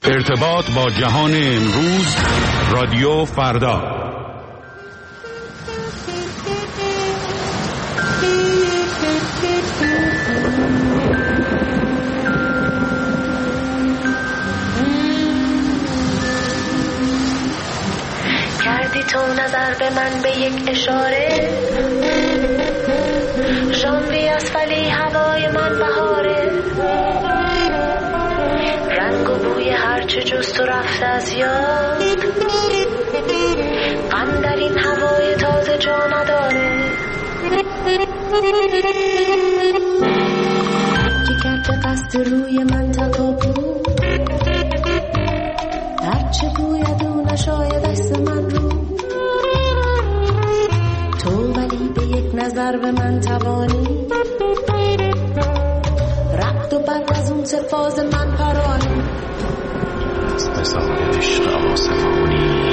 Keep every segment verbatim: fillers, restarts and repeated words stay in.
ارتباط با جهان امروز، رادیو فردا. کردی تو نظر به من به یک اشاره، ژانویه ولی هوای من بهاره، رنگ و بوی هرچه جز تو رفته از یاد، غم در این هوای تازه جا نداره. که کرده قصد روی من تکاپو، هرچه گوید او نشاید عکس من رو، تو ولی به یک نظر به من توانی، رقد و برق از اون تفاز من پرانی، بزار عشق آسمانی.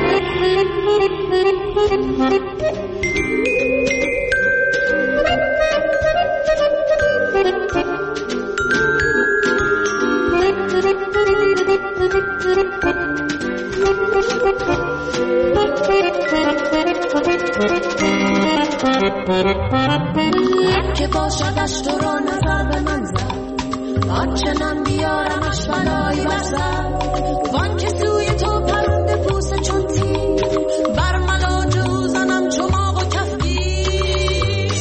که باشدش تو را نظر به من زد، آنچنان بیارمش بلایی برزد، وان که سوی تو پرنده پوسه چون تیر، بر ملاج او زنم چماق و کفگیر.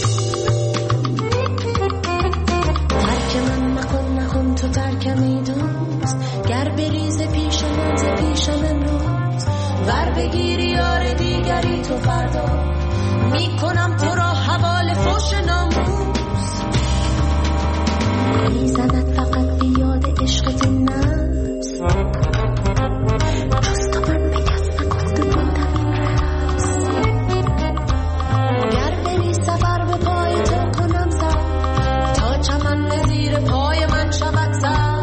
ترک من نکن نکن تو ترکمی دوست، گر بریز پیش من ز پیشم امروز، ور بگیری یار دیگری تو فردا، میکنم تو را حوال فوش ناموس. میزند فقط به یاد عشقت نفس، جز تو من به کس نگفته بودم این رقص، گر بری سفر به پای تو کنم سر، تا چمن زیر پای من شود سر.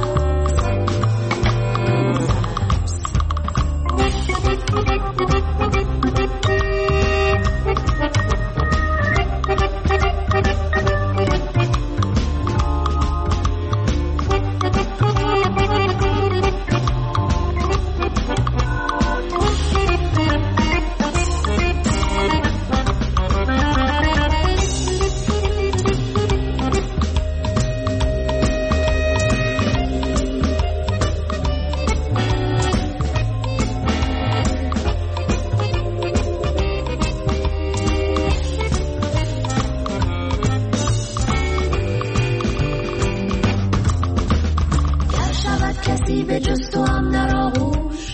کسی به جز تو هم در آغوش،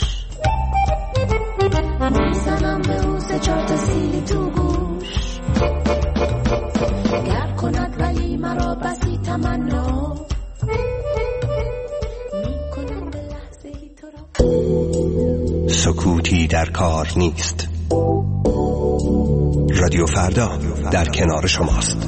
میزنم به او سه چار تا سیلی تو گوش، گر کند ولی مرا بسی تمنا، میکنم به لحظه ای تو را. سکوتی در کار نیست. رادیو فردا در کنار شماست.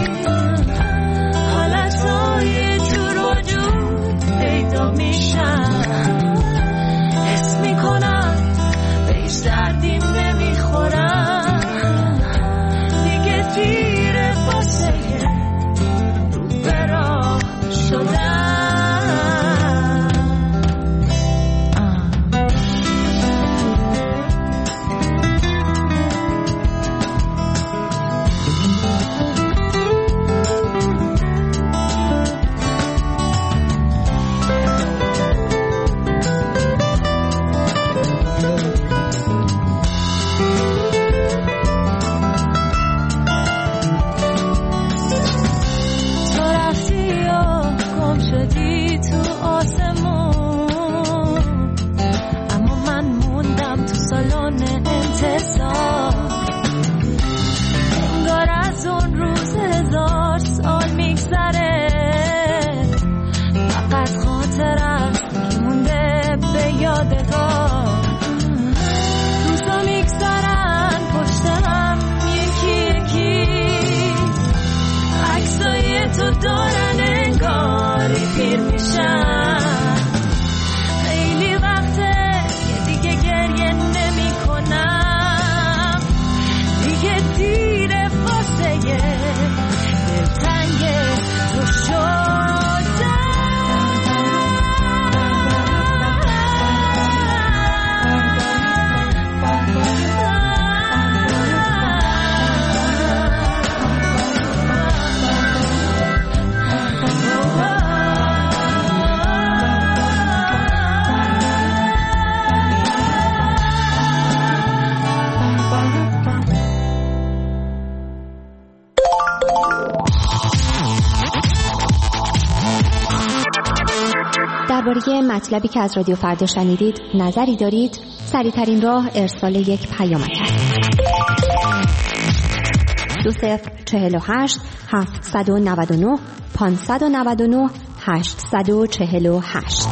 حالت های جور و جور پیدا میشن. بشم. خیلی وقته که دیگه گریه نمی کنم، دیگه دیره واسه دلتنگ تو شدم. درباره مطلبی که از رادیو فردا شنیدید نظری دارید؟ سریع‌ترین راه ارسال یک پیامک است. دو صفر چهل و هشت هفتصد و نود و نه پانصد و نود و نه هشتصد و چهل و هشت.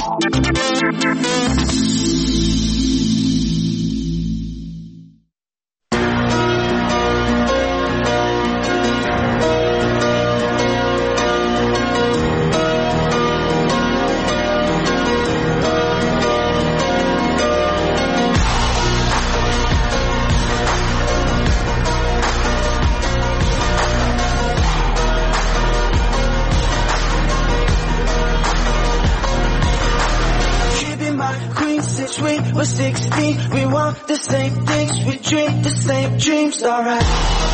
We're sixteen, we want the same things, we dream the same dreams, alright.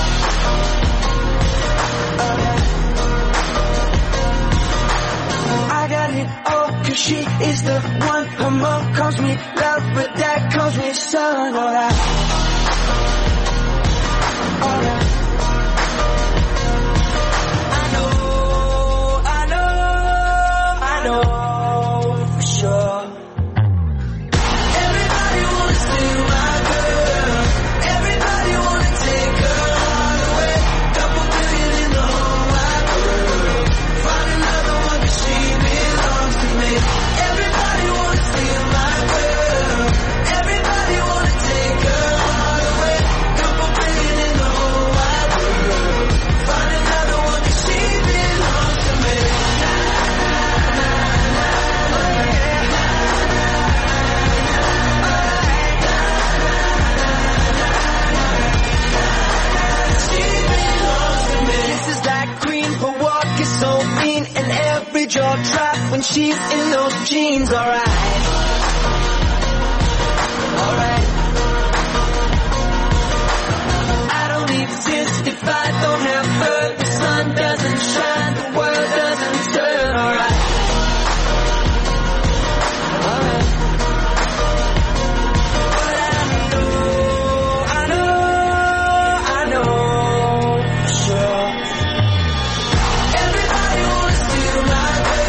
Alright. I got it all, cause she is the one. Her mom calls me love, but dad calls me son, alright. Alright. I know, I know, I know for sure. Jaw drop when she's in those jeans, alright. Alright. I don't exist if I don't have her. The sun doesn't shine, the world doesn't turn, alright. Alright. But I know, I know, I know for sure. Everybody wants to steal my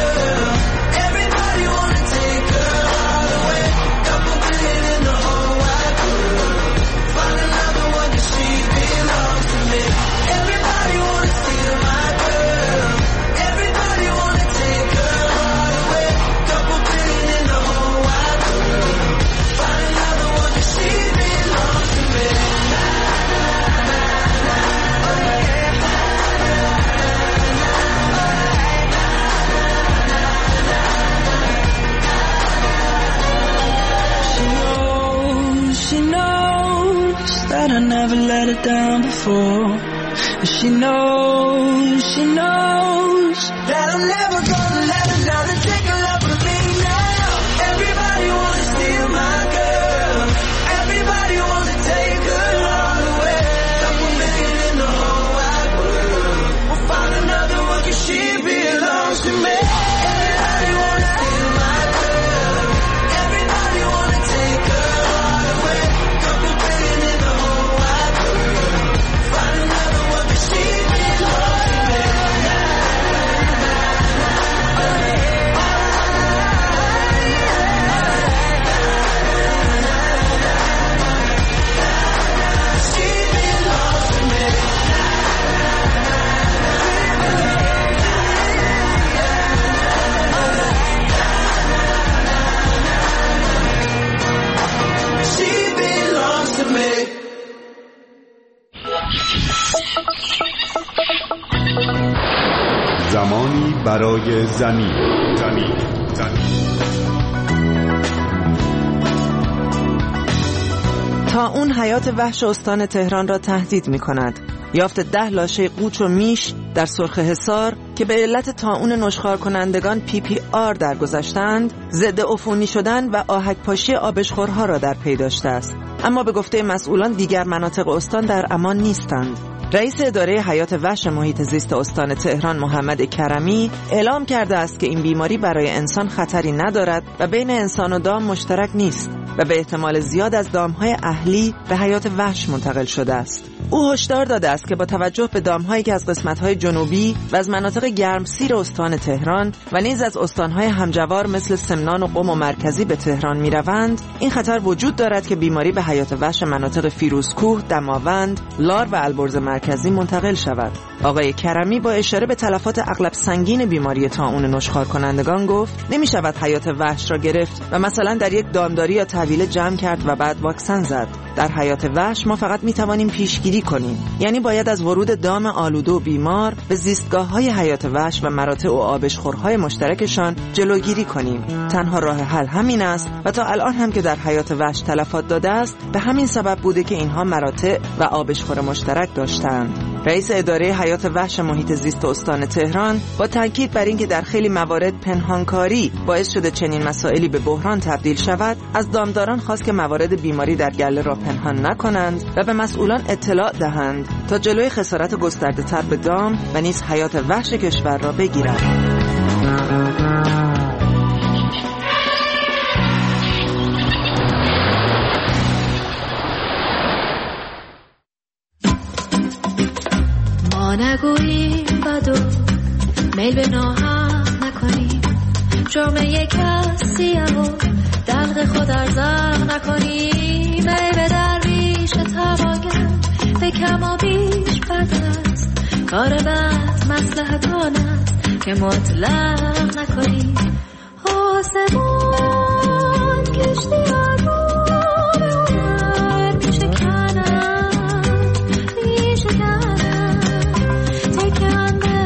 I never let her down before. She knows, she knows that I'm never gonna let her down and take her love from me now. Everybody wanna steal my girl. Everybody wanna take her all away. Couple million in the whole wide world. We'll find another one cause she belongs to me. Everybody wanna steal my girl. Everybody wanna take her all away. Couple billion in the whole wide world. Find another one cause she belongs to me. زمانی برای زمین. زمین زمین طاعون حیات وحش استان تهران را تهدید می کند. یافت ده لاشه قوچ و میش در سرخ حصار که به علت طاعون نشخوار کنندگان پی پی آر درگذشتند، ضد عفونی شدن و آهک پاشی آبشخورها را در پی داشته است. اما به گفته مسئولان دیگر مناطق استان در امان نیستند. رئیس اداره حیات وحش محیط زیست استان تهران محمد کرمی اعلام کرده است که این بیماری برای انسان خطری ندارد و بین انسان و دام مشترک نیست و به احتمال زیاد از دامهای اهلی به حیات وحش منتقل شده است. او هشدار داده است که با توجه به دامهایی که از قسمت‌های جنوبی و از مناطق گرمسیر استان تهران و نیز از استان‌های همجوار مثل سمنان و قم و مرکزی به تهران می‌روند، این خطر وجود دارد که بیماری به حیات وحش مناطق فیروزکوه، دماوند، لار و البرز مرکزی منتقل شود. آقای کرمی با اشاره به تلفات اغلب سنگین بیماری طاعون نشخوار کنندگان گفت نمی‌شود حیات وحش را گرفت و مثلا در یک دامداری یا طویله جمع کرد و بعد واکسن زد. در حیات وحش ما فقط می‌توانیم پیشگیری کنیم، یعنی باید از ورود دام آلوده و بیمار به زیستگاه‌های حیات وحش و مراتع و آبشخورهای مشترکشان جلوگیری کنیم. تنها راه حل همین است و تا الان هم که در حیات وحش تلفات داده است به همین سبب بوده که اینها مراتع و آبشخور مشترک داشتند. رئیس اداره حیات وحش محیط زیست استان تهران با تاکید بر اینکه در خیلی موارد پنهانکاری باعث شده چنین مسائلی به بحران تبدیل شود، از دامداران خواست که موارد بیماری در گله را پنهان نکنند و به مسئولان اطلاع دهند تا جلوی خسارت گسترده تر به دام و نیز حیات وحش کشور را بگیرند. ما نگوییم بدو میل به ناهم نکنیم، جامعه کسیم و دلق خود ارزق نکنیم. ای به درویش تواگر به کم و بیش بد است، کار بد مصلحتان است که مطلق نکنیم. آسمان کشتی آدم میشه کنن میشه کنن تکم به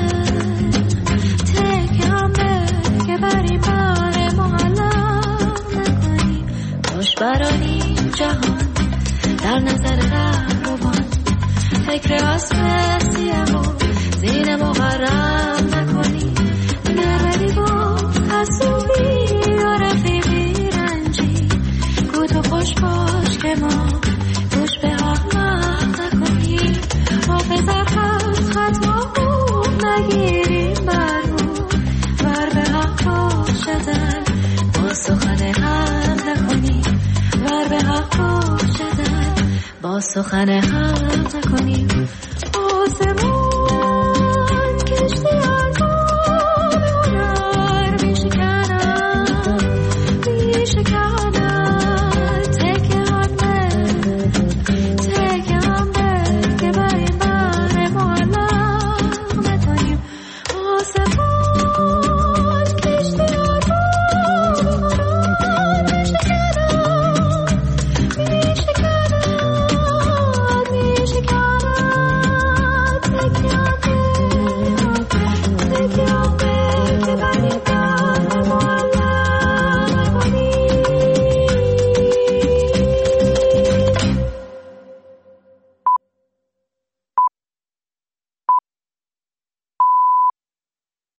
تکم به که بری بار معلق نکنیم. باش برانیم جهان در نظر رهروان، فکر آسمسیم و زین محرم نکنیم. نردی با حسوبی و رفیقی رنجی، گو تو خوش باش که ما گوش به حق نکنیم. حافظ حق خط ما خوب نگیریم برو ور به حق باشدن با سخن حق نکنیم. ور به حق باشدن با سخن حق نکنیم.